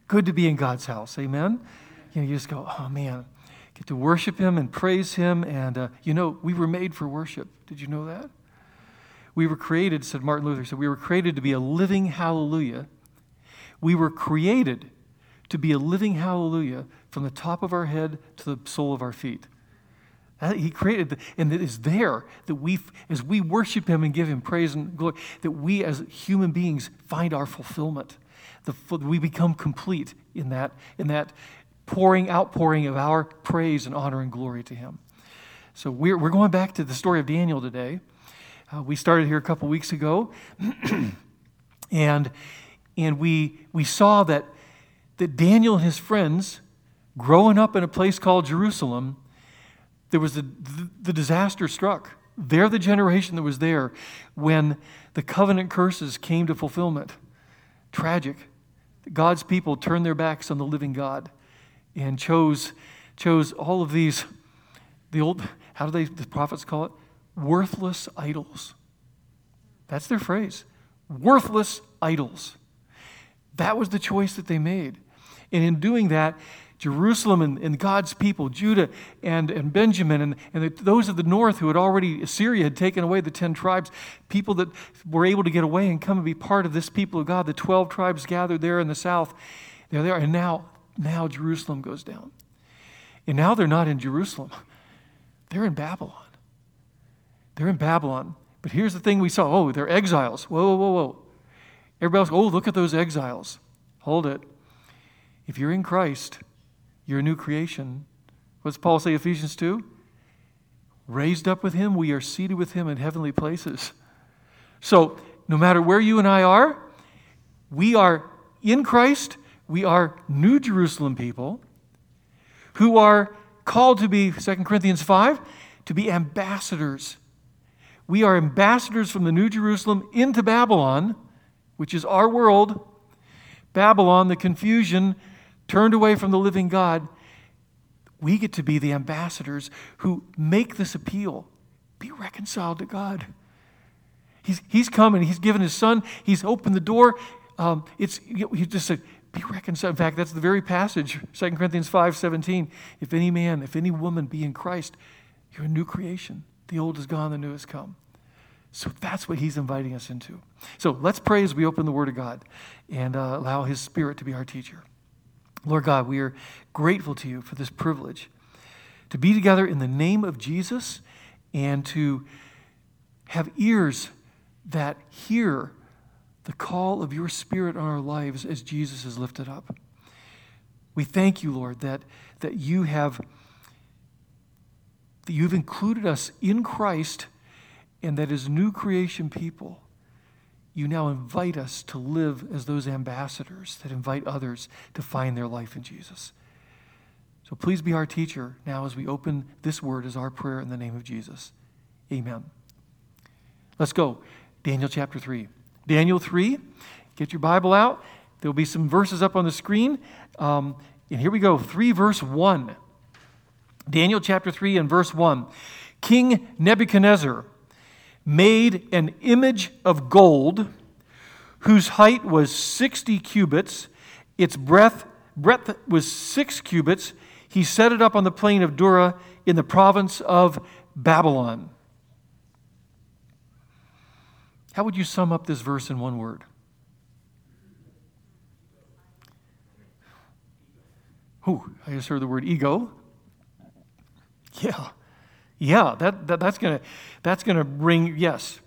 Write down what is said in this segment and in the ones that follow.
good to be in God's house. Amen? You just go, oh man, get to worship Him and praise Him. And we were made for worship. Did you know that? We were created, said Martin Luther, said we were created to be a living hallelujah. We were created to be a living hallelujah from the top of our head to the sole of our feet. He created, and it is there that as we worship Him and give Him praise and glory, that we as human beings find our fulfillment. We become complete in that outpouring of our praise and honor and glory to Him. So we're going back to the story of Daniel today. We started here a couple weeks ago, and we saw that Daniel and his friends, growing up in a place called Jerusalem, there was the disaster struck. They're the generation that was there when the covenant curses came to fulfillment. Tragic. God's people turned their backs on the living God and chose all of these, how do the prophets call it? Worthless idols. That's their phrase. Worthless idols. That was the choice that they made. And in doing that, Jerusalem and God's people, Judah and Benjamin, and those of the north who Assyria had taken away the 10 tribes, people that were able to get away and come and be part of this people of God, the 12 tribes gathered there in the south, they're there. And now Jerusalem goes down. And now they're not in Jerusalem. They're in Babylon. They're in Babylon. But here's the thing we saw. Oh, they're exiles. Whoa. Everybody else, oh, look at those exiles. Hold it. If you're in Christ, you're a new creation. What does Paul say, Ephesians 2? Raised up with Him, we are seated with Him in heavenly places. So, no matter where you and I are, we are in Christ. We are New Jerusalem people who are called to be, 2 Corinthians 5, to be ambassadors. We are ambassadors from the New Jerusalem into Babylon, which is our world. Babylon, the confusion, turned away from the living God. We get to be the ambassadors who make this appeal. Be reconciled to God. He's come and He's given His Son. He's opened the door. He just said, be reconciled. In fact, that's the very passage, 2 Corinthians 5:17. If any woman be in Christ, you're a new creation. The old is gone, the new has come. So that's what He's inviting us into. So let's pray as we open the Word of God and allow His Spirit to be our teacher. Lord God, we are grateful to You for this privilege to be together in the name of Jesus and to have ears that hear the call of Your Spirit on our lives as Jesus is lifted up. We thank You, Lord, that You've included us in Christ, and that as new creation people, You now invite us to live as those ambassadors that invite others to find their life in Jesus. So please be our teacher now as we open this word as our prayer in the name of Jesus. Amen. Let's go. Daniel chapter 3. Daniel 3, get your Bible out. There'll be some verses up on the screen. And here we go, 3 verse 1. Daniel chapter 3 and verse 1. King Nebuchadnezzar made an image of gold whose height was 60 cubits. Its breadth was 6 cubits. He set it up on the plain of Dura in the province of Babylon. How would you sum up this verse in one word? I just heard the word ego. Yeah, that's gonna bring, yes.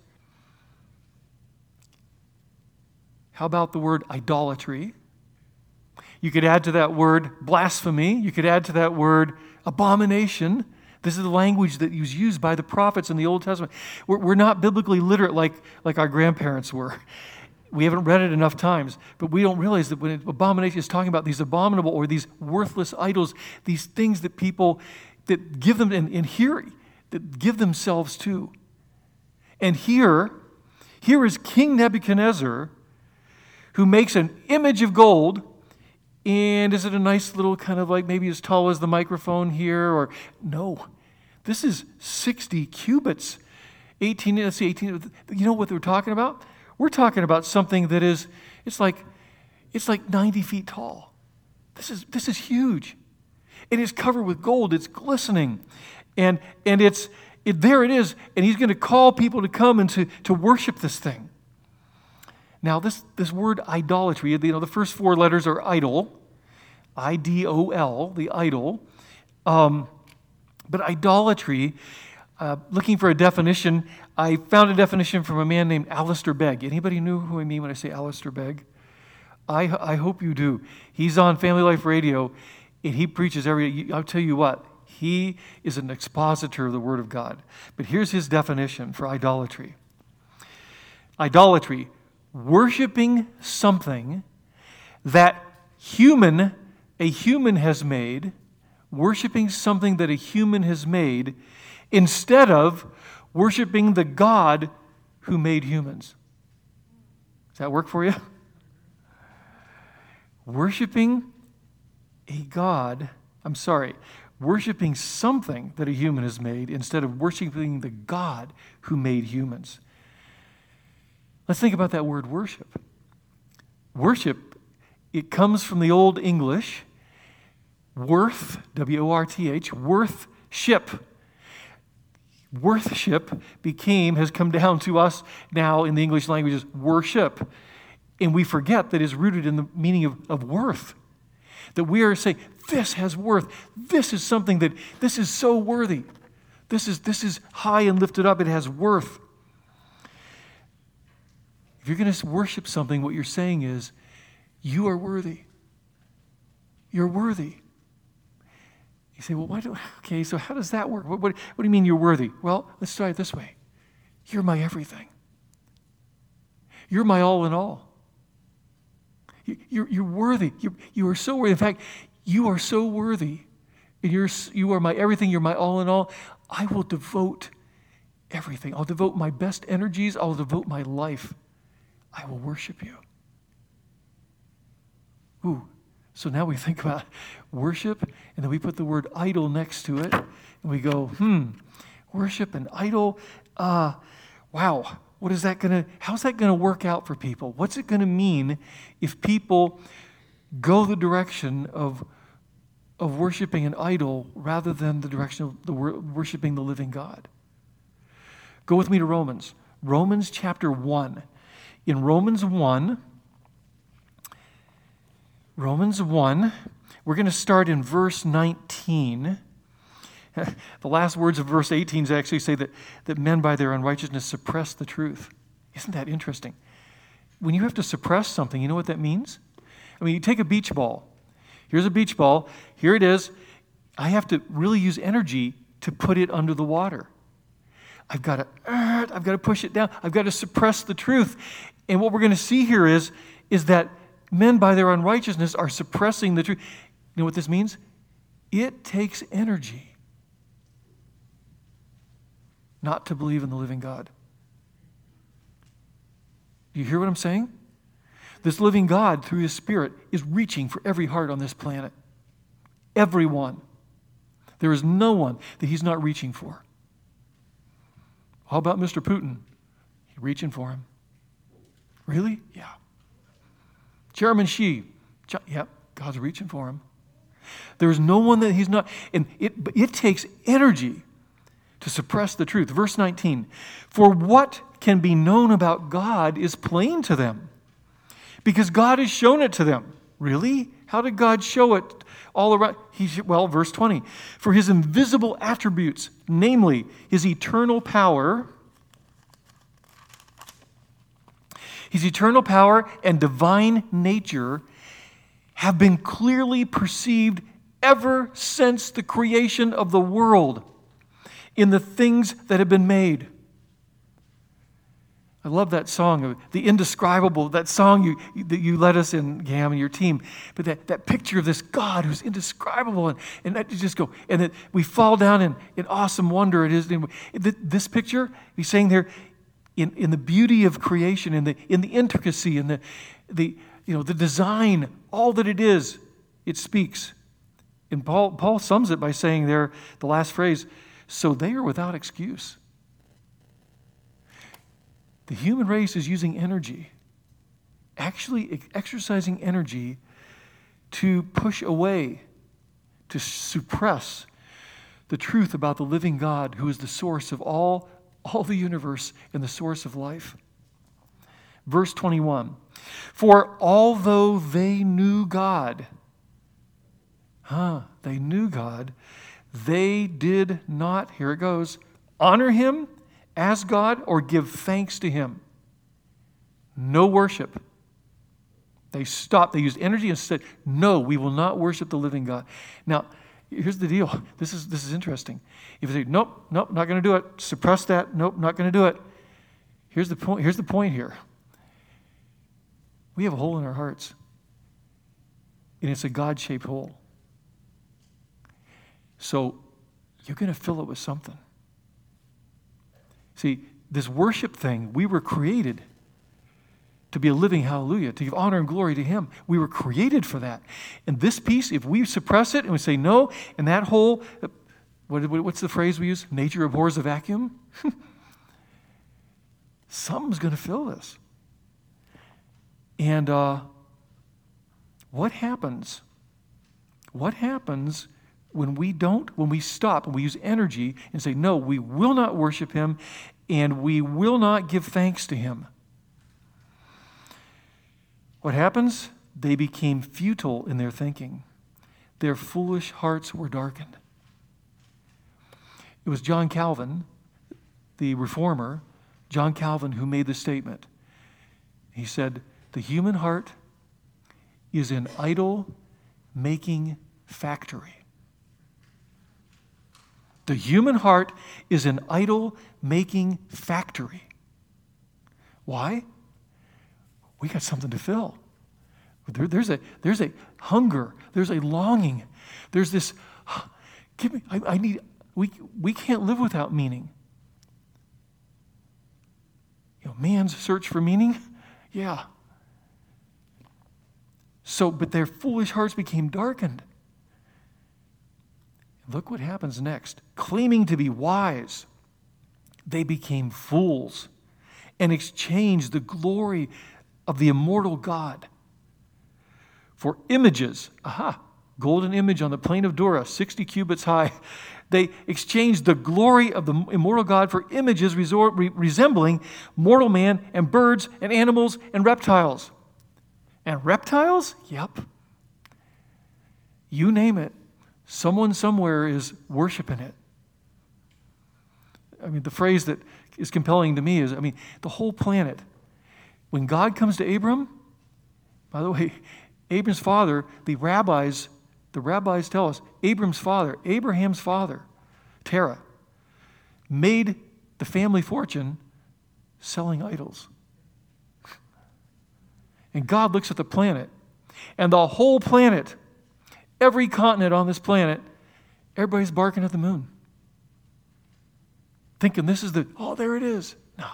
How about the word idolatry? You could add to that word blasphemy. You could add to that word abomination. This is the language that was used by the prophets in the Old Testament. We're not biblically literate like our grandparents were. We haven't read it enough times, but we don't realize that when abomination is talking about these abominable or these worthless idols, these things that people that give them in hearing, that give themselves to. And here is King Nebuchadnezzar, who makes an image of gold. And is it a nice little kind of like maybe as tall as the microphone here? Or no, this is 60 cubits. 18. You know what we're talking about? We're talking about something that is, it's like 90 feet tall. This is huge. It is covered with gold. It's glistening. And there it is. And he's going to call people to come and to worship this thing. Now, this word idolatry, the first four letters are idol, I-D-O-L, the idol. But idolatry, looking for a definition, I found a definition from a man named Alistair Begg. Anybody know who I mean when I say Alistair Begg? I hope you do. He's on Family Life Radio, and he preaches I'll tell you what, he is an expositor of the Word of God. But here's his definition for idolatry. Idolatry, worshiping something that a human has made, worshiping something that a human has made, instead of worshiping the God who made humans. Does that work for you? Worshiping something that a human has made instead of worshiping the God who made humans. Let's think about that word worship. Worship, it comes from the Old English, worth, W-O-R-T-H, worth-ship. Worth-ship has come down to us now in the English language as worship. And we forget that it's rooted in the meaning of worth. That we are saying, this has worth. This is something this is so worthy. This is high and lifted up. It has worth. If you're going to worship something, what you're saying is, you are worthy. You're worthy. You say, well, okay, so how does that work? What do you mean you're worthy? Well, let's try it this way. You're my everything. You're my all in all. You're worthy. You are so worthy. In fact, you are so worthy. And you are my everything. You're my all in all. I will devote everything. I'll devote my best energies. I'll devote my life. I will worship you. Ooh. So now we think about worship, and then we put the word idol next to it, and we go, worship and idol. Wow. How's that gonna work out for people? What's it gonna mean if people go the direction of worshiping an idol rather than the direction of worshiping the living God? Go with me to Romans. Romans chapter 1. In Romans 1, we're going to start in verse 19. The last words of verse 18 actually say that men by their unrighteousness suppress the truth. Isn't that interesting? When you have to suppress something, you know what that means? I mean, you take a beach ball. Here's a beach ball. Here it is. I have to really use energy to put it under the water. I've got to push it down. I've got to suppress the truth. And what we're going to see here is that men by their unrighteousness are suppressing the truth. You know what this means? It takes energy not to believe in the living God. Do you hear what I'm saying? This living God, through His Spirit, is reaching for every heart on this planet. Everyone. There is no one that He's not reaching for. How about Mr. Putin? He's reaching for him. Really? Yeah. Chairman Xi. Yep, God's reaching for him. There's no one that He's not. And it takes energy to suppress the truth. Verse 19. For what can be known about God is plain to them, because God has shown it to them. Really? How did God show it all around? Verse 20. For His invisible attributes, namely His eternal power and divine nature, have been clearly perceived ever since the creation of the world in the things that have been made. I love that song, the indescribable, that song that you led us in, Gam, and your team. But that picture of this God who's indescribable, and that you just go, and that we fall down in awesome wonder. It is this picture. He's saying there, in the beauty of creation, in the intricacy, in the design, all that it is, it speaks. And Paul sums it by saying there, the last phrase, so they are without excuse. The human race is using energy, actually exercising energy to push away, to suppress the truth about the living God who is the source of all the universe and the source of life. Verse 21, for although they knew God, they knew God, they did not, here it goes, honor him as God or give thanks to him. No worship. They stopped. They used energy and said, no, we will not worship the living God. Now, here's the deal. This is interesting. If you say, nope, not going to do it, suppress that, nope, not going to do it. Here's the point here. We have a hole in our hearts, and it's a God-shaped hole. So you're going to fill it with something. See, this worship thing, we were created to be a living hallelujah, to give honor and glory to him. We were created for that. And this piece, if we suppress it and we say no, and that whole, what's the phrase we use? Nature abhors a vacuum? Something's going to fill this. And what happens? What happens when we stop and we use energy and say, no, we will not worship him and we will not give thanks to him? What happens? They became futile in their thinking. Their foolish hearts were darkened. It was John Calvin, the reformer, John Calvin, who made the statement. He said, the human heart is an idol-making factory. The human heart is an idol-making factory. Why? We got something to fill. There's a hunger. There's a longing. There's this, we can't live without meaning. Man's search for meaning? Yeah. So, but their foolish hearts became darkened. Look what happens next. Claiming to be wise, they became fools and exchanged the glory of the immortal God for images. Golden image on the plain of Dura, 60 cubits high. They exchanged the glory of the immortal God for images resembling mortal man and birds and animals and reptiles. And reptiles? Yep. You name it. Someone somewhere is worshiping it. The phrase that is compelling to me is, the whole planet. When God comes to Abram, by the way, Abram's father, the rabbis tell us, Abraham's father, Terah, made the family fortune selling idols. And God looks at the planet, and the whole planet, every continent on this planet, everybody's barking at the moon. Thinking this is there it is. No.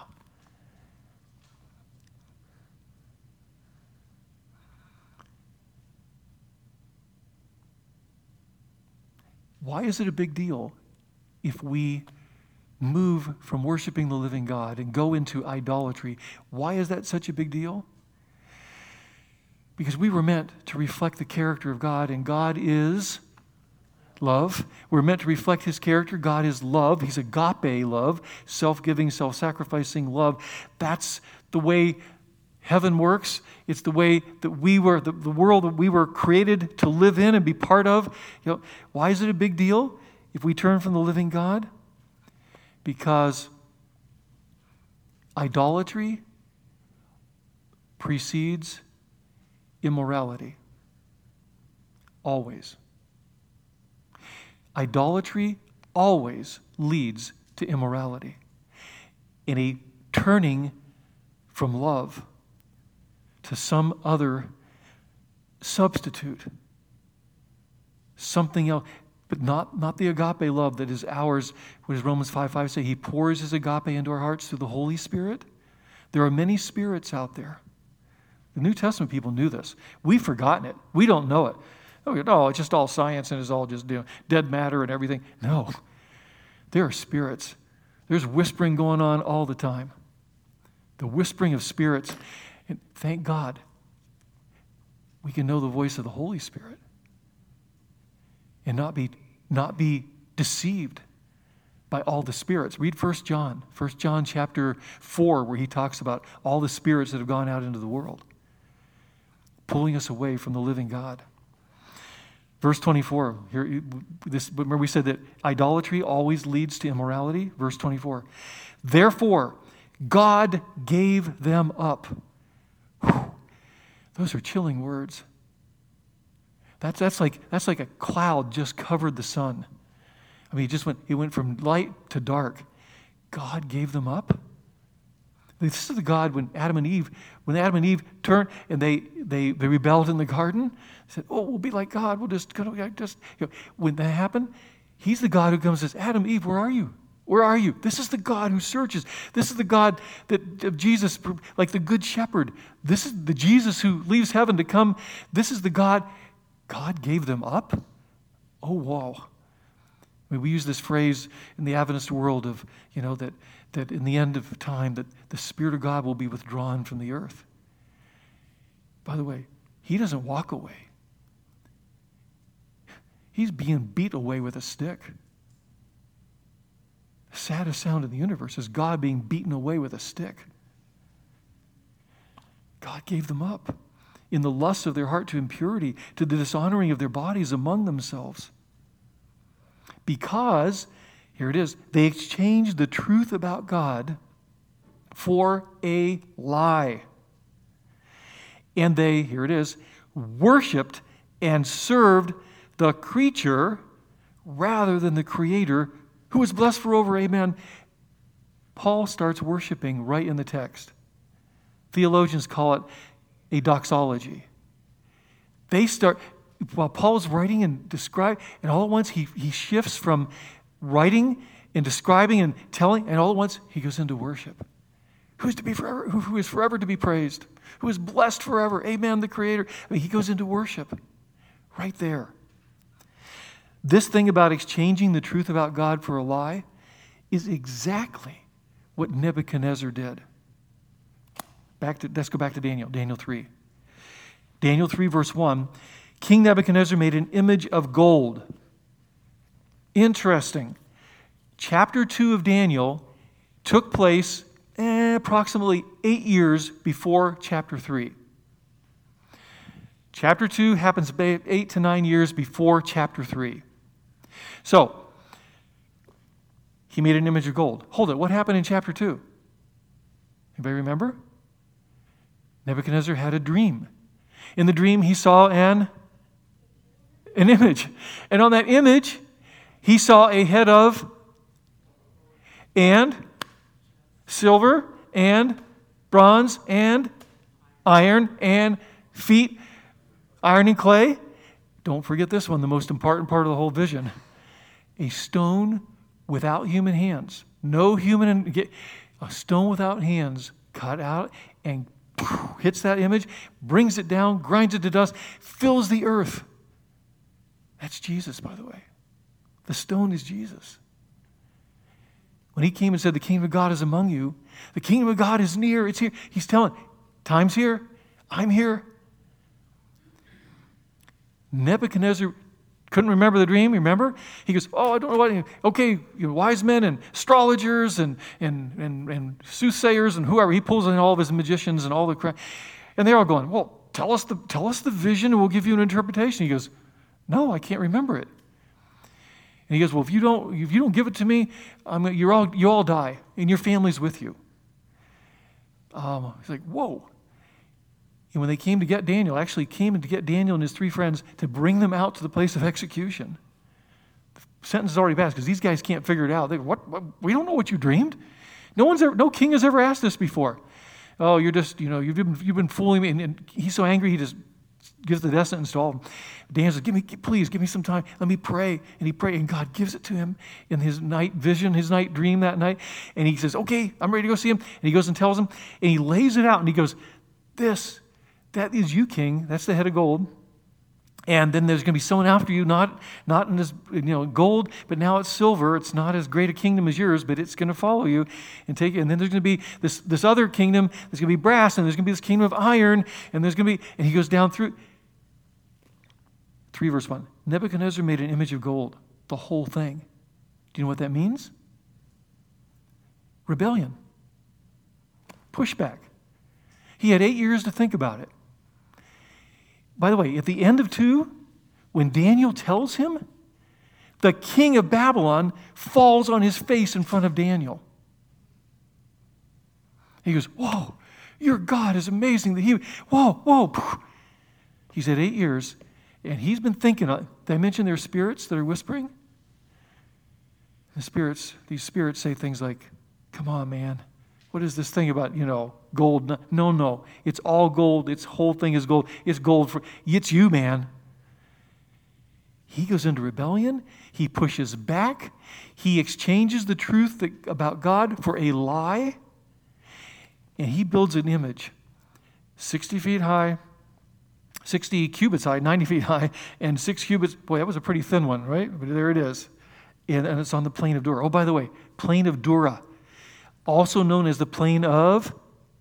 Why is it a big deal if we move from worshiping the living God and go into idolatry? Why is that such a big deal? Because we were meant to reflect the character of God, and God is love. We're meant to reflect his character. God is love. He's agape love, self-giving, self-sacrificing love. That's the way heaven works. It's the way that we were, the world that we were created to live in and be part of. Why is it a big deal if we turn from the living God? Because idolatry precedes immorality. Always. Idolatry always leads to immorality. In a turning from love to some other substitute, something else, but not the agape love that is ours. What does Romans 5:5 say? He pours his agape into our hearts through the Holy Spirit. There are many spirits out there. The New Testament people knew this. We've forgotten it. We don't know it. Oh, it's just all science and it's all just dead matter and everything. No. There are spirits. There's whispering going on all the time. The whispering of spirits. And thank God. we can know the voice of the Holy Spirit and not be deceived by all the spirits. Read 1 John chapter 4, where he talks about all the spirits that have gone out into the world, pulling us away from the living God. Verse 24, remember we said that idolatry always leads to immorality? Verse 24, therefore, God gave them up. Whew. Those are chilling words. That's like a cloud just covered the sun. I mean, it went from light to dark. God gave them up. This is the God when Adam and Eve turned and they rebelled in the garden. They said, "Oh, we'll be like God. We'll just when that happened, He's the God who comes and says, Adam, Eve, where are you? Where are you? This is the God who searches. This is the God of Jesus, like the good shepherd. This is the Jesus who leaves heaven to come. This is the God. God gave them up? Oh, wow. I mean, we use this phrase in the Adventist world of, that in the end of time that the Spirit of God will be withdrawn from the earth. By the way, He doesn't walk away. He's being beat away with a stick. The saddest sound in the universe is God being beaten away with a stick. God gave them up in the lust of their heart to impurity, to the dishonoring of their bodies among themselves. Because, here it is, they exchanged the truth about God for a lie. And they, here it is, worshiped and served the creature rather than the Creator, who is blessed forever. Amen. Paul starts worshiping right in the text. Theologians call it a doxology. They start, while Paul's writing and describing, and all at once he shifts from writing and describing and telling, and all at once he goes into worship. Who is forever to be praised, who is blessed forever. Amen, the Creator. I mean, he goes into worship right there. This thing about exchanging the truth about God for a lie is exactly what Nebuchadnezzar did. Let's go back to Daniel 3. Daniel 3, verse 1. King Nebuchadnezzar made an image of gold. Interesting. Chapter 2 of Daniel took place approximately 8 years before chapter 3. Chapter 2 happens 8 to 9 years before chapter 3. So, he made an image of gold. Hold it, what happened in chapter 2? Anybody remember? Nebuchadnezzar had a dream. In the dream, he saw an image. And on that image, he saw a head of and silver and bronze and iron and feet, iron and clay. Don't forget this one, the most important part of the whole vision. A stone without human hands. A stone without hands cut out and hits that image, brings it down, grinds it to dust, fills the earth. That's Jesus, by the way. The stone is Jesus. When he came and said, the kingdom of God is among you, the kingdom of God is near, it's here. He's telling, time's here, I'm here. Nebuchadnezzar couldn't remember the dream, remember? He goes, I don't know what, okay, wise men and astrologers and soothsayers and whoever. He pulls in all of his magicians and all the crap. And they're all going, well, tell us the vision and we'll give you an interpretation. He goes, no, I can't remember it. And he goes, well, if you don't give it to me, you all die and your family's with you. He's like, whoa. And when they came to get Daniel, and his 3 friends to bring them out to the place of execution. The sentence is already passed because these guys can't figure it out. They go, what? We don't know what you dreamed. No king has ever asked this before. Oh, you're just, you've been fooling me. And he's so angry, he just gives the death sentence to all of them. Daniel says, please give me some time. Let me pray. And he prayed, and God gives it to him in his night vision, his night dream that night. And he says, okay, I'm ready to go see him. And he goes and tells him, and he lays it out, and he goes, that is you, king. That's the head of gold. And then there's going to be someone after you, not in this gold, but now it's silver. It's not as great a kingdom as yours, but it's going to follow you and take it. And then there's going to be this other kingdom. There's going to be brass, and there's going to be this kingdom of iron, and there's going to be. And he goes down through. 3 verse 1. Nebuchadnezzar made an image of gold, the whole thing. Do you know what that means? Rebellion. Pushback. He had 8 years to think about it. By the way, at the end of 2, when Daniel tells him, the king of Babylon falls on his face in front of Daniel. He goes, whoa, your God is amazing. Whoa. He's had 8 years, and he's been thinking, did I mention there are spirits that are whispering? These spirits say things like, come on, man. What is this thing about, gold? No. It's all gold. Its whole thing is gold. It's gold. It's you, man. He goes into rebellion. He pushes back. He exchanges the truth about God for a lie. And he builds an image 60 feet high, 60 cubits high, 90 feet high, and 6 cubits. Boy, that was a pretty thin one, right? But there it is. And it's on the plain of Dura. Oh, by the way, plain of Dura, also known as the plain of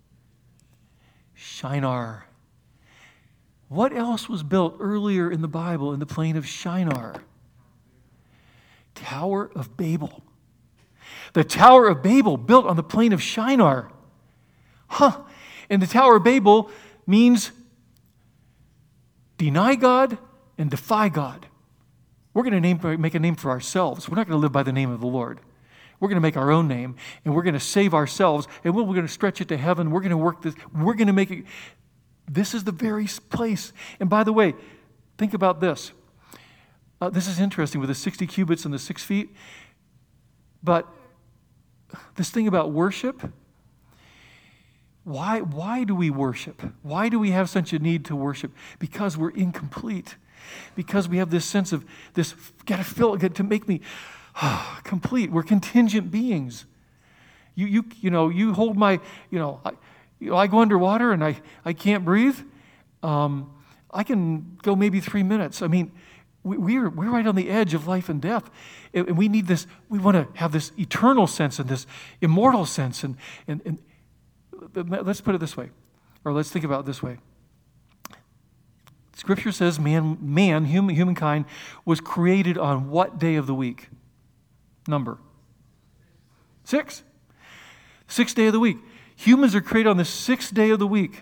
Shinar. What else was built earlier in the Bible in the plain of Shinar? Tower of Babel. The Tower of Babel built on the plain of Shinar. And the Tower of Babel means deny God and defy God. We're going to make a name for ourselves. We're not going to live by the name of the Lord. We're going to make our own name, and we're going to save ourselves, and we're going to stretch it to heaven. We're going to work this. We're going to make it. This is the very place. And by the way, think about this. This is interesting with the 60 cubits and the 6 feet. But this thing about worship, why do we worship? Why do we have such a need to worship? Because we're incomplete. Because we have this sense of this, got to fill it to make me complete. We're contingent beings. You hold my, I go underwater and I can't breathe. I can go maybe 3 minutes. I mean, we're right on the edge of life and death. And we need this, we want to have this eternal sense and this immortal sense. And let's put it this way, or let's think about it this way. Scripture says humankind was created on what day of the week? Number 6. 6th day of the week. Humans are created on the 6th day of the week.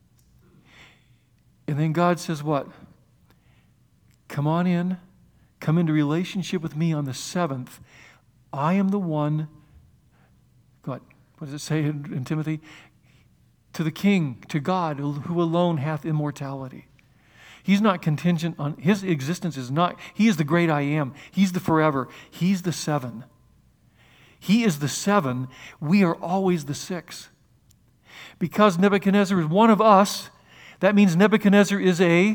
And then God says what? Come on in. Come into relationship with me on the 7th. I am the one, what does it say in Timothy? To the King, to God, who alone hath immortality. He's not contingent on, his existence is not, he is the great I am. He's the forever. He's the 7. He is the 7. We are always the 6. Because Nebuchadnezzar is one of us, that means Nebuchadnezzar is a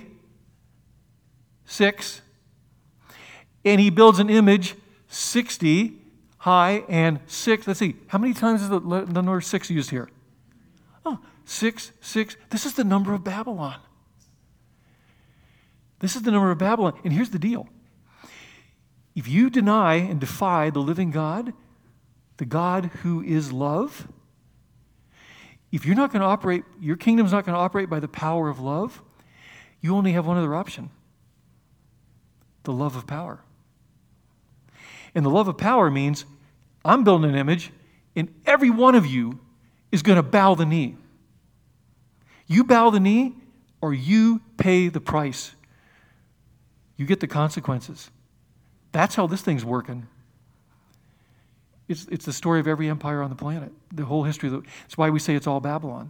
6. And he builds an image 60 high and 6. Let's see, how many times is the number 6 used here? 6. This is the number of Babylon. This is the number of Babylon. And here's the deal. If you deny and defy the living God, the God who is love, if you're not going to operate, your kingdom's not going to operate by the power of love, you only have one other option. The love of power. And the love of power means I'm building an image, and every one of you is going to bow the knee. You bow the knee, or you pay the price. You get the consequences. That's how this thing's working. It's the story of every empire on the planet. The whole history. That's why we say it's all Babylon.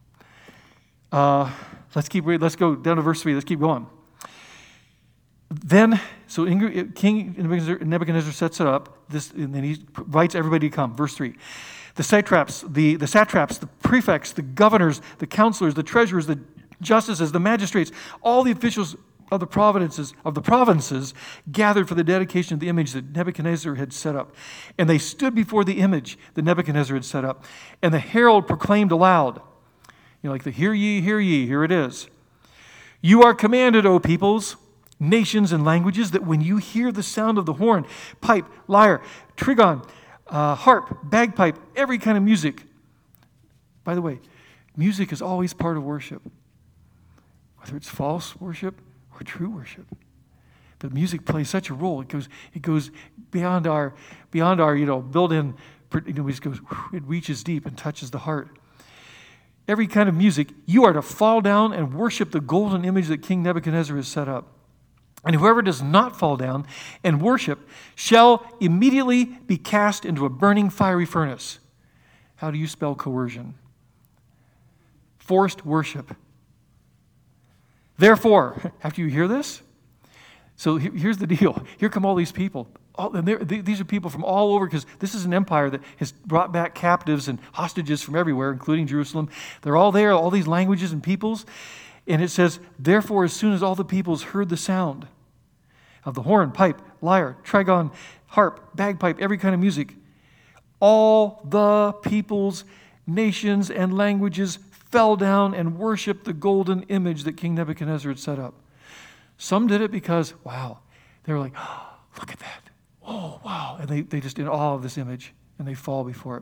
Let's go down to verse 3. Let's keep going. Then, King Nebuchadnezzar sets it up, and then he invites everybody to come. Verse 3. The satraps, the prefects, the governors, the counselors, the treasurers, the justices, the magistrates, all the officials of the provinces gathered for the dedication of the image that Nebuchadnezzar had set up. And they stood before the image that Nebuchadnezzar had set up. And the herald proclaimed aloud, like the hear ye, here it is. You are commanded, O peoples, nations, and languages, that when you hear the sound of the horn, pipe, lyre, trigon, harp, bagpipe, every kind of music. By the way, music is always part of worship, whether it's false worship or true worship. But music plays such a role. It goes beyond our built-in. It goes. It reaches deep and touches the heart. Every kind of music, you are to fall down and worship the golden image that King Nebuchadnezzar has set up. And whoever does not fall down and worship shall immediately be cast into a burning fiery furnace. How do you spell coercion? Forced worship. Therefore, after you hear this, so here's the deal. Here come all these people. These are people from all over, because this is an empire that has brought back captives and hostages from everywhere, including Jerusalem. They're all there, all these languages and peoples. And it says, therefore, as soon as all the peoples heard the sound of the horn, pipe, lyre, trigon, harp, bagpipe, every kind of music, all the peoples, nations, and languages fell down and worshiped the golden image that King Nebuchadnezzar had set up. Some did it because, wow, they were like, oh, look at that. Oh, wow. And they just in awe of this image, and they fall before it.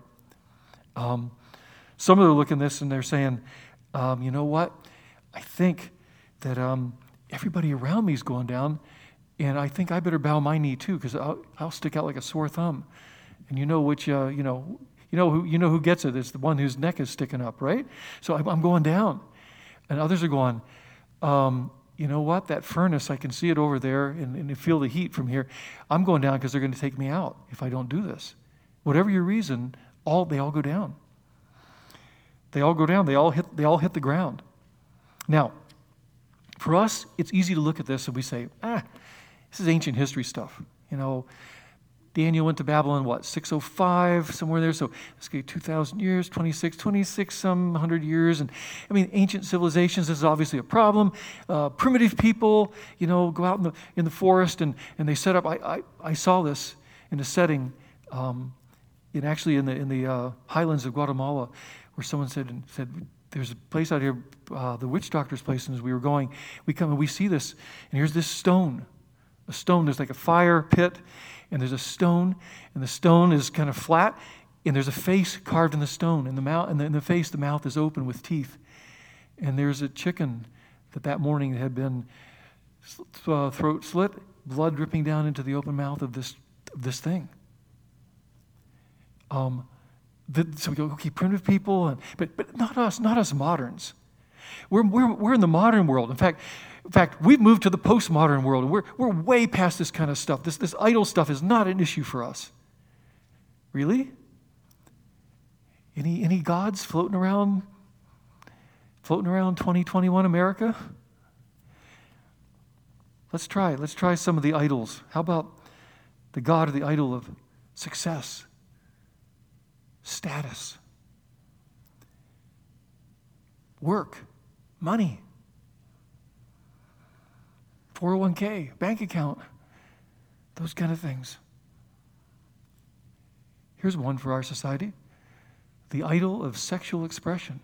Some of them look at this and they're saying, you know what? I think that everybody around me is going down, and I think I better bow my knee too, because I'll stick out like a sore thumb. And you know which, who gets it? It's the one whose neck is sticking up, right? So I'm going down. And others are going, you know what? That furnace, I can see it over there and feel the heat from here. I'm going down because they're going to take me out if I don't do this. Whatever your reason, they all go down. They all go down. They all hit the ground. Now, for us, it's easy to look at this and we say, this is ancient history stuff. Daniel went to Babylon, 605, somewhere there. So let's get 2,000 years, 26 some 100 years. And ancient civilizations, this is obviously a problem. Primitive people, go out in the forest and they set up. I saw this in a setting, in the highlands of Guatemala, where someone said there's a place out here, the witch doctor's place, and as we were going, we come and we see this, and here's this stone. A stone, there's like a fire pit, and there's a stone, and the stone is kind of flat, and there's a face carved in the stone, and in the face, the mouth is open with teeth. And there's a chicken that morning had been throat slit, blood dripping down into the open mouth of this thing. So we go, okay, primitive people, but not us moderns. We're in the modern world. In fact, we've moved to the postmodern world, and we're way past this kind of stuff. This idol stuff is not an issue for us. Really? Any gods floating around 2021 America? Let's try some of the idols. How about the god or the idol of success, status, work, money, 401k, bank account, those kind of things. Here's one for our society: the idol of sexual expression.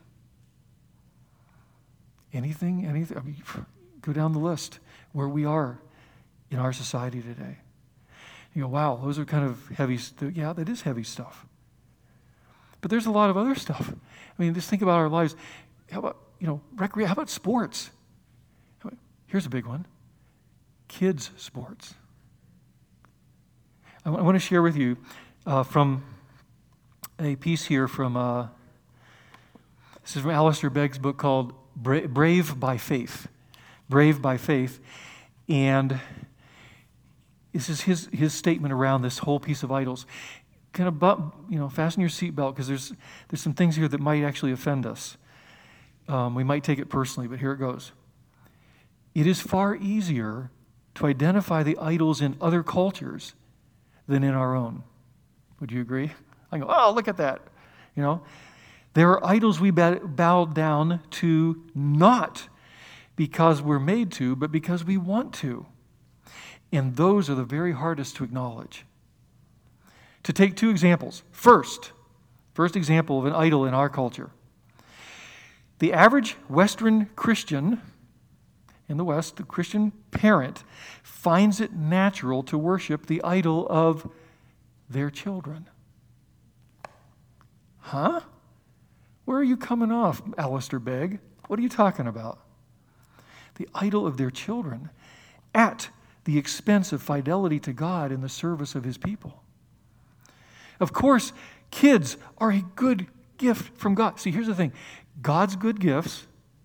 Anything, go down the list where we are in our society today. You go, wow, those are kind of heavy. Yeah, that is heavy stuff. But there's a lot of other stuff. Just think about our lives. How about, how about sports? Here's a big one. Kids' sports. I want to share with you from a piece here from, this is from Alistair Begg's book called Brave by Faith. Brave by Faith. And this is his statement around this whole piece of idols. Kind of, fasten your seatbelt, because there's some things here that might actually offend us. We might take it personally, but here it goes. It is far easier to identify the idols in other cultures than in our own. Would you agree? I go, oh, look at that. There are idols we bow down to not because we're made to, but because we want to. And those are the very hardest to acknowledge. To take two examples. First example of an idol in our culture. The average Western Christian in the West, the Christian parent, finds it natural to worship the idol of their children. Huh? Where are you coming off, Alistair Begg? What are you talking about? The idol of their children. At the expense of fidelity to God in the service of his people. Of course, kids are a good gift from God. See, here's the thing. God's good gifts,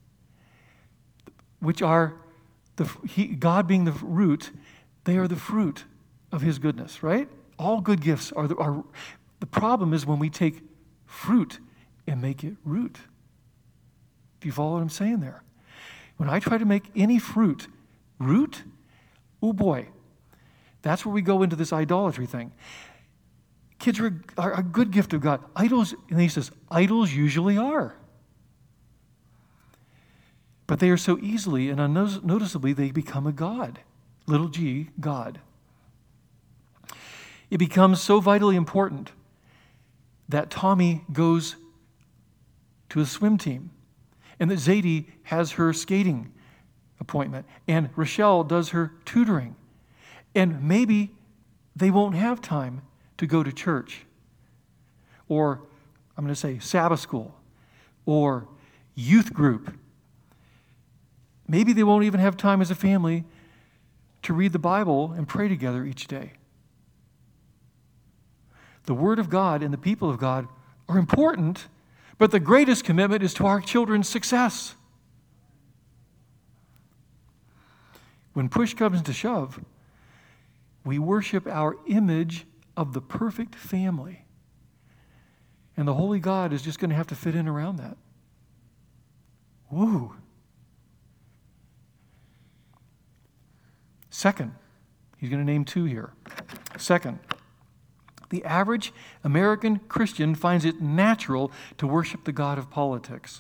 which are God being the root, they are the fruit of his goodness, right? All good gifts are the problem is when we take fruit and make it root. Do you follow what I'm saying there? When I try to make any fruit root, oh boy, that's where we go into this idolatry thing. Kids are a good gift of God. Idols, and he says, idols usually are. But they are so easily and unnoticeably, they become a god. Little g, God. It becomes so vitally important that Tommy goes to a swim team, and that Zadie has her skating appointment, and Rochelle does her tutoring. And maybe they won't have time to go to church, or I'm going to say Sabbath school, or youth group. Maybe they won't even have time as a family to read the Bible and pray together each day. The Word of God and the people of God are important, but the greatest commitment is to our children's success. When push comes to shove, we worship our image of the perfect family. And the Holy God is just going to have to fit in around that. Woo! Second, he's going to name two here. Second, the average American Christian finds it natural to worship the God of politics.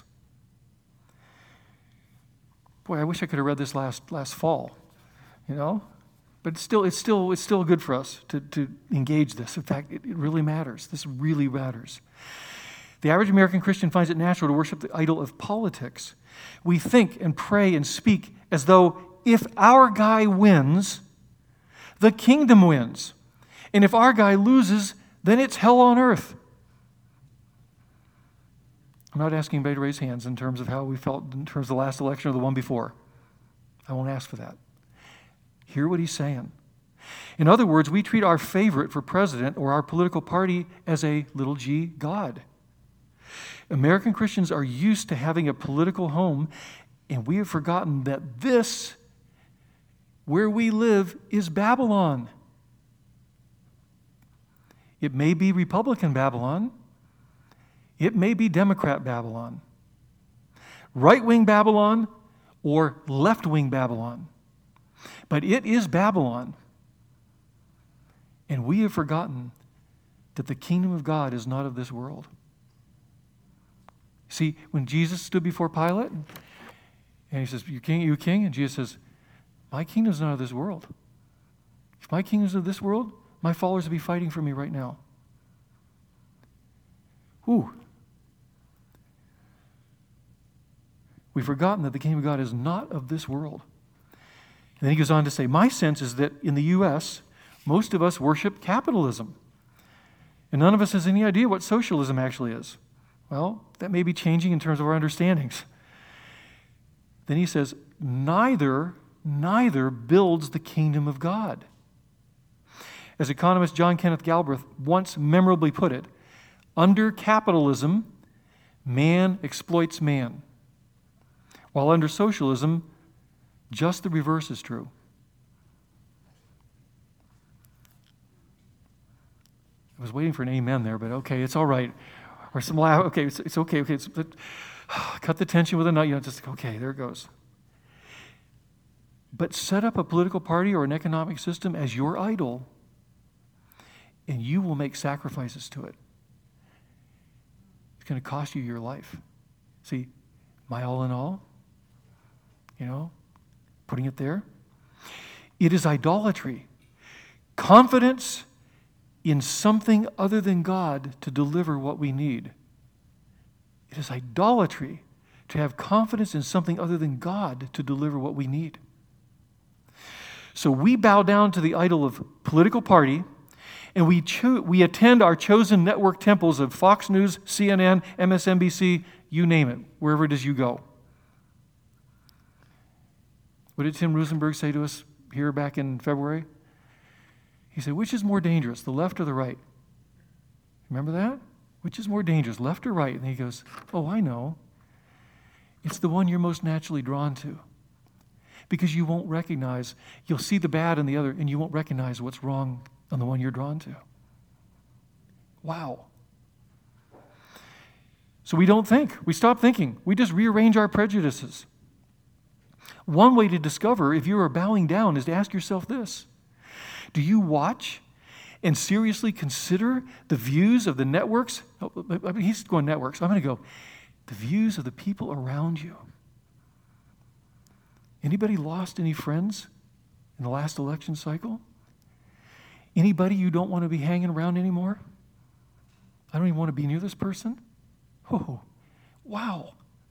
Boy, I wish I could have read this last fall, But it's still good for us to engage this. In fact, it really matters. This really matters. The average American Christian finds it natural to worship the idol of politics. We think and pray and speak as though if our guy wins, the kingdom wins. And if our guy loses, then it's hell on earth. I'm not asking anybody to raise hands in terms of how we felt in terms of the last election or the one before. I won't ask for that. Hear what he's saying. In other words, we treat our favorite for president or our political party as a little g God. American Christians are used to having a political home, and we have forgotten that this, where we live, is Babylon. It may be Republican Babylon. It may be Democrat Babylon. Right-wing Babylon or left-wing Babylon. But it is Babylon. And we have forgotten that the kingdom of God is not of this world. See, when Jesus stood before Pilate, and he says, "You king, you king?" And Jesus says, "My kingdom is not of this world. If my kingdom is of this world, my followers would be fighting for me right now." Whew. We've forgotten that the kingdom of God is not of this world. And then he goes on to say, my sense is that in the U.S., most of us worship capitalism. And none of us has any idea what socialism actually is. Well, that may be changing in terms of our understandings. Then he says, neither builds the kingdom of God. As economist John Kenneth Galbraith once memorably put it, under capitalism, man exploits man. While under socialism, just the reverse is true. I was waiting for an amen there, but okay, it's all right. Or some laugh. Okay, it's okay. Okay, cut the tension with a knife. Just okay. There it goes. But set up a political party or an economic system as your idol, and you will make sacrifices to it. It's going to cost you your life. See, my all in all, putting it there. It is idolatry. Confidence in something other than God to deliver what we need. It is idolatry to have confidence in something other than God to deliver what we need. So we bow down to the idol of political party, and we attend our chosen network temples of Fox News, CNN, MSNBC, you name it, wherever it is you go. What did Tim Rosenberg say to us here back in February? He said, which is more dangerous, the left or the right? Remember that? Which is more dangerous, left or right? And he goes, oh, I know. It's the one you're most naturally drawn to. Because you won't recognize, you'll see the bad in the other, and you won't recognize what's wrong on the one you're drawn to. Wow. So we don't think. We stop thinking. We just rearrange our prejudices. One way to discover if you are bowing down is to ask yourself this. Do you watch and seriously consider the views of the networks? He's going networks. I'm going to go, the views of the people around you. Anybody lost any friends in the last election cycle? Anybody you don't want to be hanging around anymore? I don't even want to be near this person? Oh, wow.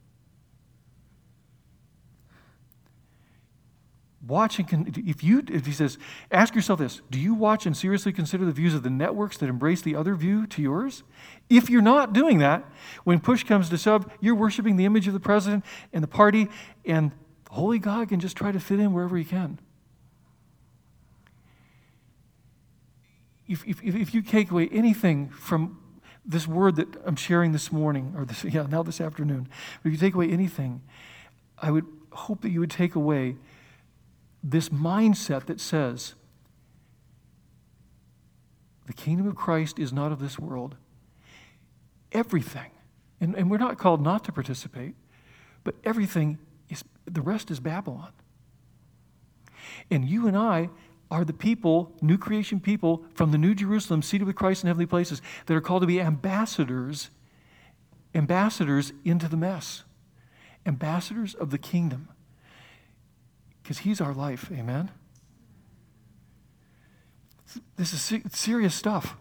Watch and if he says, ask yourself this, do you watch and seriously consider the views of the networks that embrace the other view to yours? If you're not doing that, when push comes to shove, you're worshiping the image of the president and the party, and the holy God can just try to fit in wherever he can. If you take away anything from this word that I'm sharing this morning, or now this afternoon, if you take away anything, I would hope that you would take away this mindset that says, the kingdom of Christ is not of this world. Everything, and we're not called not to participate, but everything the rest is Babylon. And you and I are the people, new creation people from the New Jerusalem, seated with Christ in heavenly places, that are called to be ambassadors into the mess, ambassadors of the kingdom. Because he's our life, amen? This is serious stuff.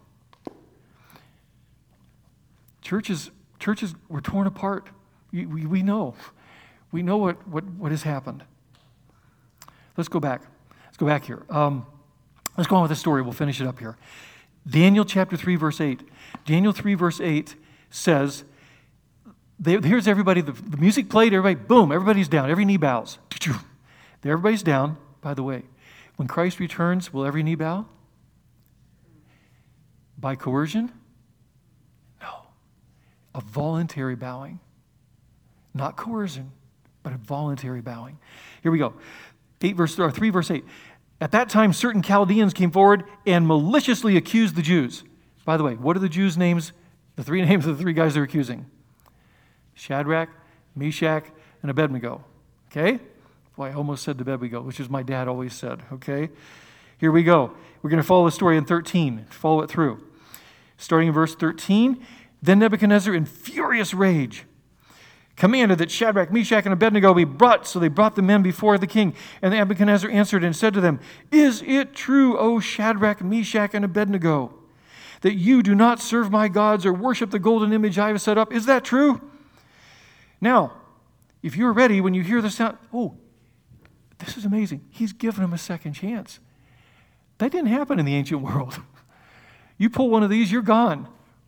Churches were torn apart. We know. We know what has happened. Let's go back. Let's go back here. Let's go on with the story. We'll finish it up here. Daniel chapter 3, verse 8. Daniel 3, verse 8 says, here's everybody, the music played, everybody, boom, everybody's down, every knee bows. Everybody's down. By the way, when Christ returns, will every knee bow? By coercion? No. A voluntary bowing. Not coercion, but a voluntary bowing. Here we go. 3 verse 8. At that time, certain Chaldeans came forward and maliciously accused the Jews. By the way, what are the Jews' names? The three names of the three guys they're accusing. Shadrach, Meshach, and Abednego. Okay? Boy, I almost said Abednego, which is my dad always said. Okay? Here we go. We're going to follow the story in 13. Follow it through. Starting in verse 13. Then Nebuchadnezzar, in furious rage, commanded that Shadrach, Meshach, and Abednego be brought. So they brought the men before the king. And Nebuchadnezzar answered and said to them, Is it true, O Shadrach, Meshach, and Abednego, that you do not serve my gods or worship the golden image I have set up? Is that true? Now, if you're ready, when you hear the sound, this is amazing. He's given them a second chance. That didn't happen in the ancient world. You pull one of these, you're gone.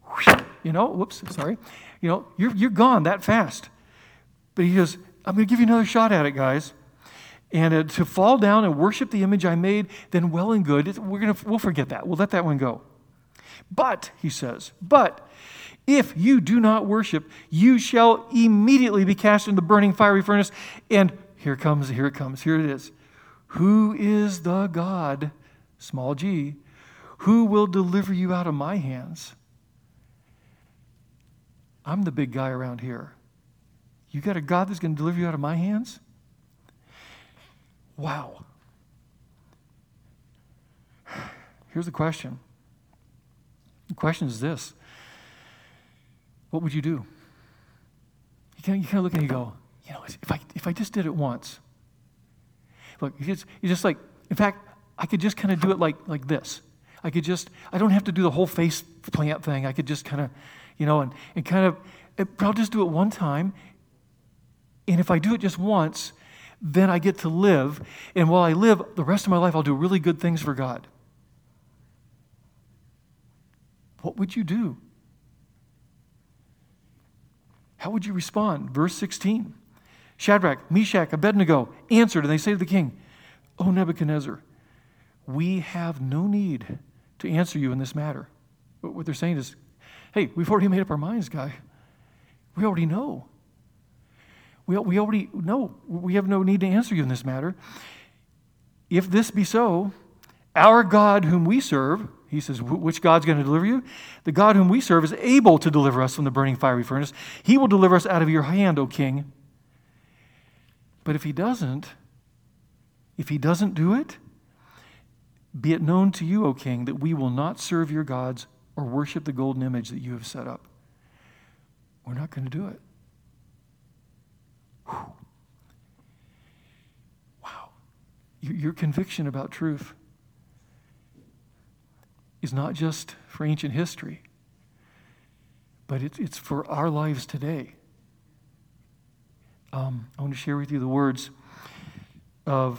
You're gone that fast. But he goes, I'm going to give you another shot at it, guys. And to fall down and worship the image I made, then well and good. We'll forget that. We'll let that one go. But, he says, if you do not worship, you shall immediately be cast into the burning fiery furnace. And here it comes, here it is. Who is the God, small g, who will deliver you out of my hands? I'm the big guy around here. You got a God that's going to deliver you out of my hands? Wow. Here's the question. The question is this. What would you do? You kind of look and you go, if I just did it once. Look, it's just like, in fact, I could just kind of do it like this. I don't have to do the whole face plant thing. I could just kind of, but I'll just do it one time. And if I do it just once, then I get to live. And while I live, the rest of my life, I'll do really good things for God. What would you do? How would you respond? Verse 16. Shadrach, Meshach, Abednego answered, and they say to the king, O Nebuchadnezzar, we have no need to answer you in this matter. What they're saying is, hey, we've already made up our minds, guy. We already know. We already know. We have no need to answer you in this matter. If this be so, our God whom we serve, he says, which God's going to deliver you? The God whom we serve is able to deliver us from the burning fiery furnace. He will deliver us out of your hand, O king. But if he doesn't do it, be it known to you, O king, that we will not serve your gods or worship the golden image that you have set up. We're not going to do it. Whew. Wow. Your conviction about truth is not just for ancient history, but it's for our lives today. I want to share with you the words of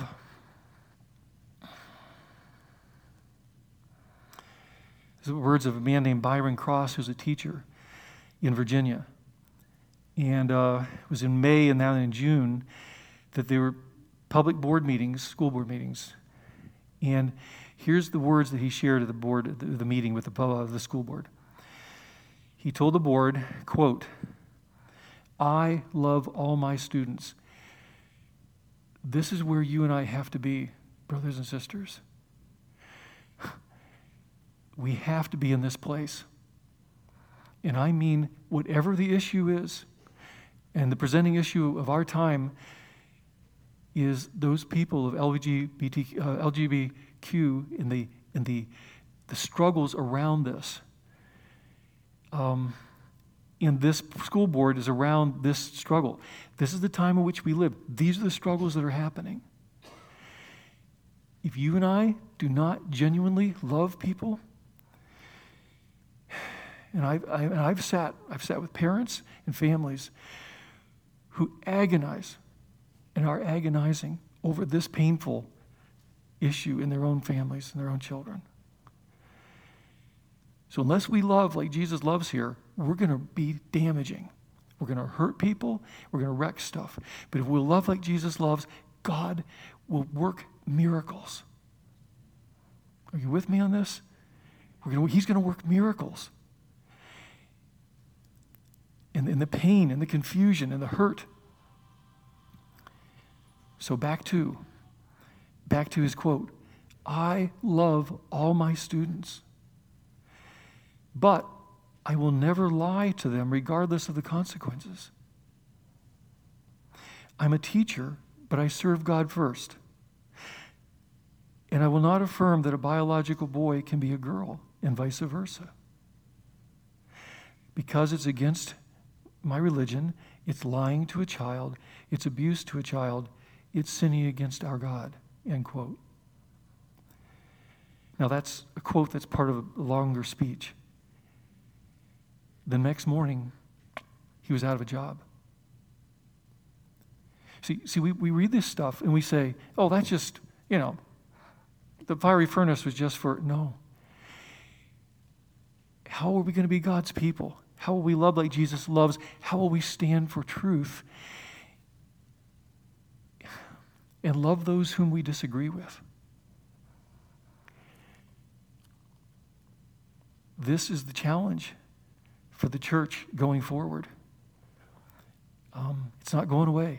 a man named Byron Cross, who's a teacher in Virginia. And it was in May and now in June that there were public board meetings, school board meetings. And here's the words that he shared at the meeting with the school board. He told the board, quote, I love all my students. This is where you and I have to be, brothers and sisters. We have to be in this place. And I mean, whatever the issue is, and the presenting issue of our time is those people of LGBTQ in the struggles around this. And this school board is around this struggle. This is the time in which we live. These are the struggles that are happening. If you and I do not genuinely love people, and I've sat with parents and families who agonize and are agonizing over this painful issue in their own families and their own children. So unless we love like Jesus loves here, we're going to be damaging. We're going to hurt people. We're going to wreck stuff. But if we love like Jesus loves, God will work miracles. Are you with me on this? He's going to work miracles. And the pain and the confusion and the hurt. So back to his quote, I love all my students, but I will never lie to them regardless of the consequences. I'm a teacher, but I serve God first. And I will not affirm that a biological boy can be a girl and vice versa. Because it's against my religion, it's lying to a child, it's abuse to a child, it's sinning against our God, end quote. Now that's a quote that's part of a longer speech. The next morning, he was out of a job. See, we read this stuff and we say, oh, that's just, the fiery furnace was just for, no. How are we going to be God's people? How will we love like Jesus loves? How will we stand for truth and love those whom we disagree with? This is the challenge for the church going forward. It's not going away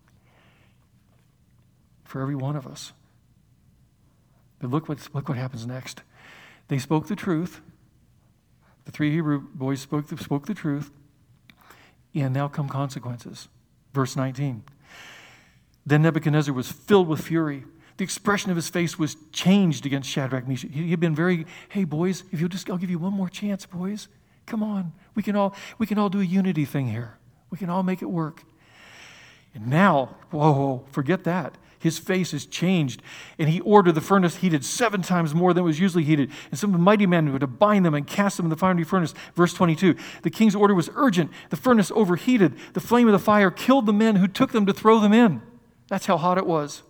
for every one of us. But look what happens next. They spoke the truth. The three Hebrew boys spoke the truth, and now come consequences. Verse 19. Then Nebuchadnezzar was filled with fury. The expression of his face was changed against Shadrach, Meshach. He had been very, hey boys, I'll give you one more chance, boys. Come on, we can all do a unity thing here. We can all make it work. And now, whoa, forget that. His face is changed, and he ordered the furnace heated 7 times more than was usually heated. And some of the mighty men were to bind them and cast them in the fiery furnace. Verse 22, the king's order was urgent. The furnace overheated. The flame of the fire killed the men who took them to throw them in. That's how hot it was.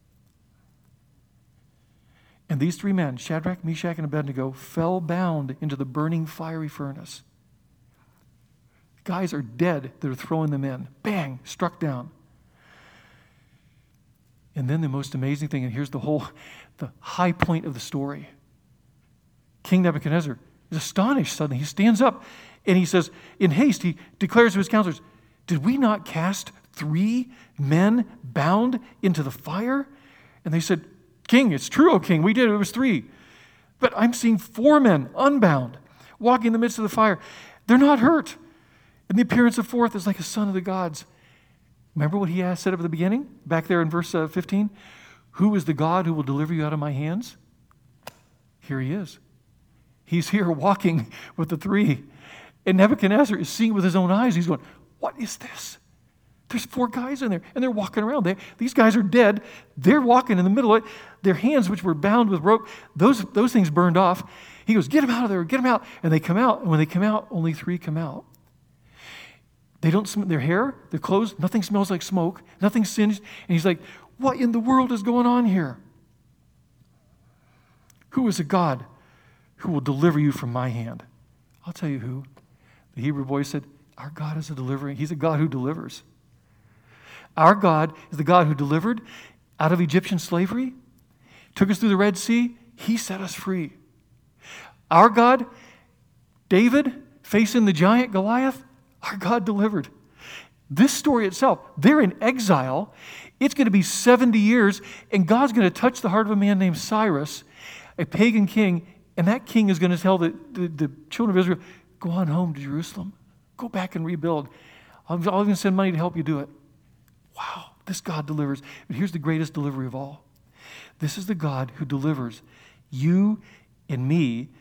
And these 3 men, Shadrach, Meshach, and Abednego, fell bound into the burning fiery furnace. Guys are dead that are throwing them in. Bang, struck down. And then the most amazing thing, and here's the high point of the story. King Nebuchadnezzar is astonished suddenly. He stands up and he says, in haste, he declares to his counselors, did we not cast 3 men bound into the fire? And they said, King, it's true, O king, we did, it was 3. But I'm seeing 4 men unbound, walking in the midst of the fire. They're not hurt. And the appearance of 4th is like a son of the gods. Remember what he said at the beginning, back there in verse 15? Who is the God who will deliver you out of my hands? Here he is. He's here walking with the 3. And Nebuchadnezzar is seeing with his own eyes. He's going, what is this? There's 4 guys in there, and they're walking around. These guys are dead. They're walking in the middle of it. Their hands, which were bound with rope, those things burned off. He goes, get them out of there, get them out. And they come out, and when they come out, only 3 come out. They don't smell their hair, their clothes, nothing smells like smoke, nothing singed. And he's like, what in the world is going on here? Who is a God who will deliver you from my hand? I'll tell you who. The Hebrew boy said, our God is a deliverer. He's a God who delivers. Our God is the God who delivered out of Egyptian slavery, took us through the Red Sea. He set us free. Our God, David, facing the giant Goliath, our God delivered. This story itself, they're in exile. It's going to be 70 years, and God's going to touch the heart of a man named Cyrus, a pagan king, and that king is going to tell the children of Israel, go on home to Jerusalem. Go back and rebuild. I'm going to send money to help you do it. Wow, this God delivers. But here's the greatest delivery of all. This is the God who delivers you and me,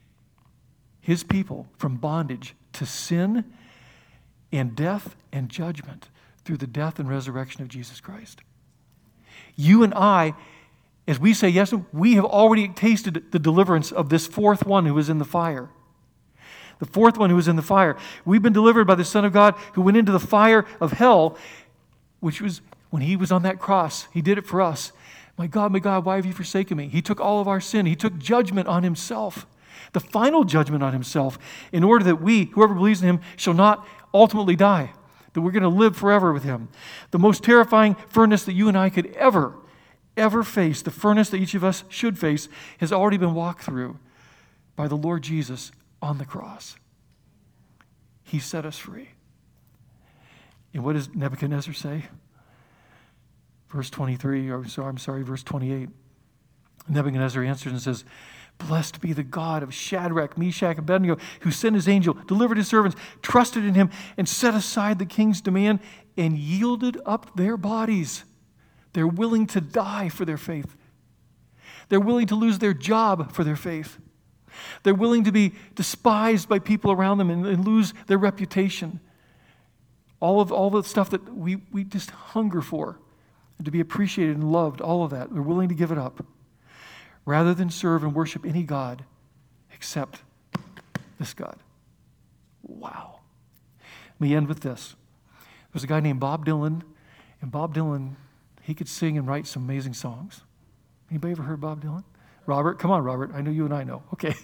his people, from bondage to sin and death and judgment through the death and resurrection of Jesus Christ. You and I, as we say yes, we have already tasted the deliverance of this 4th one who was in the fire. The 4th one who was in the fire. We've been delivered by the Son of God who went into the fire of hell, which was when he was on that cross. He did it for us. My God, why have you forsaken me? He took all of our sin. He took judgment on himself, the final judgment on himself, in order that we, whoever believes in him, shall not ultimately die, that we're going to live forever with him. The most terrifying furnace that you and I could ever face, the furnace that each of us should face, has already been walked through by the Lord Jesus on the cross. He set us free. And what does Nebuchadnezzar say? Verse 23, verse 28. Nebuchadnezzar answers and says, blessed be the God of Shadrach, Meshach, and Abednego, who sent his angel, delivered his servants, trusted in him, and set aside the king's demand, and yielded up their bodies. They're willing to die for their faith. They're willing to lose their job for their faith. They're willing to be despised by people around them and lose their reputation. All the stuff that we just hunger for, and to be appreciated and loved, all of that. They're willing to give it up rather than serve and worship any God except this God. Wow. Let me end with this. There's a guy named Bob Dylan, and Bob Dylan, he could sing and write some amazing songs. Anybody ever heard Bob Dylan? Robert? Come on, Robert. I know you and I know. Okay.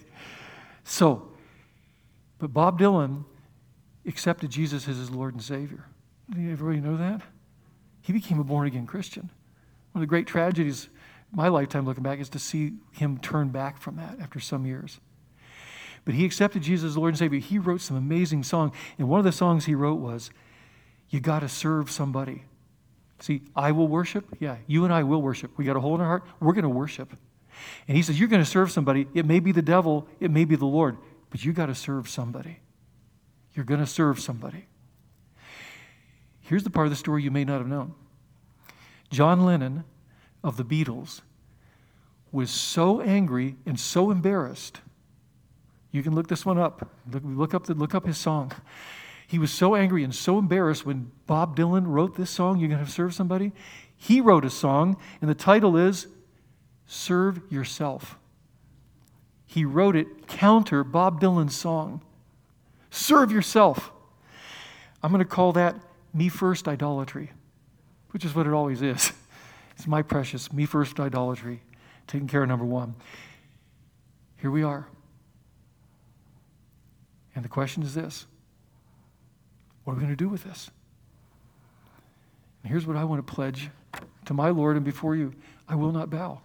But Bob Dylan accepted Jesus as his Lord and Savior. Did everybody know that? He became a born-again Christian. One of the great tragedies of my lifetime looking back is to see him turn back from that after some years. But he accepted Jesus as Lord and Savior. He wrote some amazing songs. And one of the songs he wrote was, you got to serve somebody. See, I will worship. Yeah, you and I will worship. We got a hole in our heart. We're going to worship. And he says, you're going to serve somebody. It may be the devil. It may be the Lord. But you got to serve somebody. You're going to serve somebody. Here's the part of the story you may not have known. John Lennon of the Beatles was so angry and so embarrassed. You can look this one up. Look up his song. He was so angry and so embarrassed when Bob Dylan wrote this song, You're Going to Serve Somebody. He wrote a song, and the title is Serve Yourself. He wrote it counter Bob Dylan's song. Serve yourself. I'm going to call that me first idolatry, which is what it always is. It's my precious me first idolatry, taking care of number one. Here we are. And the question is this. What are we going to do with this? And here's what I want to pledge to my Lord and before you, I will not bow.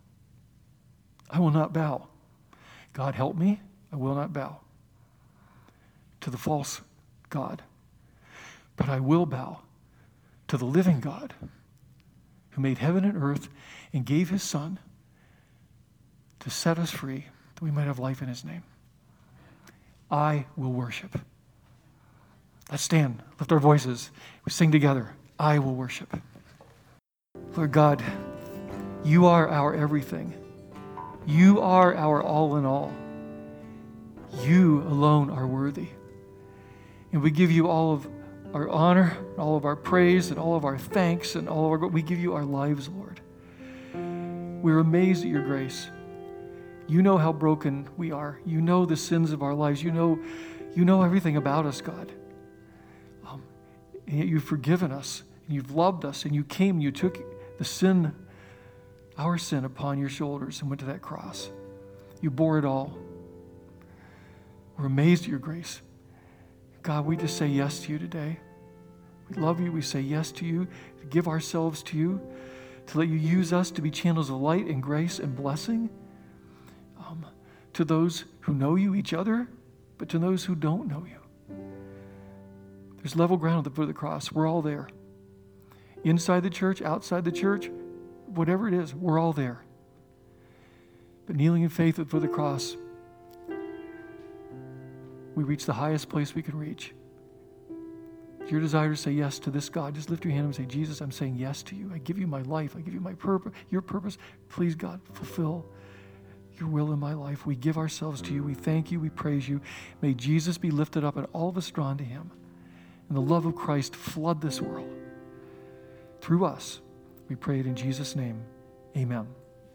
I will not bow. God, help me. I will not bow to the false God. But I will bow to the living God who made heaven and earth and gave his Son to set us free that we might have life in his name. I will worship. Let's stand, lift our voices. We sing together. I will worship. Lord God, you are our everything. You are our all in all. You alone are worthy. And we give you all of our honor, all of our praise, and all of our thanks, and all of our, we give you our lives, Lord. We're amazed at your grace. You know how broken we are. You know the sins of our lives. You know everything about us, God. And yet you've forgiven us, and you've loved us, and you came, and you took the sin, our sin, upon your shoulders and went to that cross. You bore it all. We're amazed at your grace. God, we just say yes to you today. We love you. We say yes to you, to give ourselves to you, to let you use us to be channels of light and grace and blessing to those who know you, each other, but to those who don't know you. There's level ground at the foot of the cross. We're all there. Inside the church, outside the church, whatever it is, we're all there. But kneeling in faith at the foot of the cross, we reach the highest place we can reach. If your desire to say yes to this God, just lift your hand and say, Jesus, I'm saying yes to you. I give you my life. I give you my purpose, your purpose. Please, God, fulfill your will in my life. We give ourselves to you. We thank you. We praise you. May Jesus be lifted up and all of us drawn to him. And the love of Christ flood this world. Through us, we pray it in Jesus' name. Amen.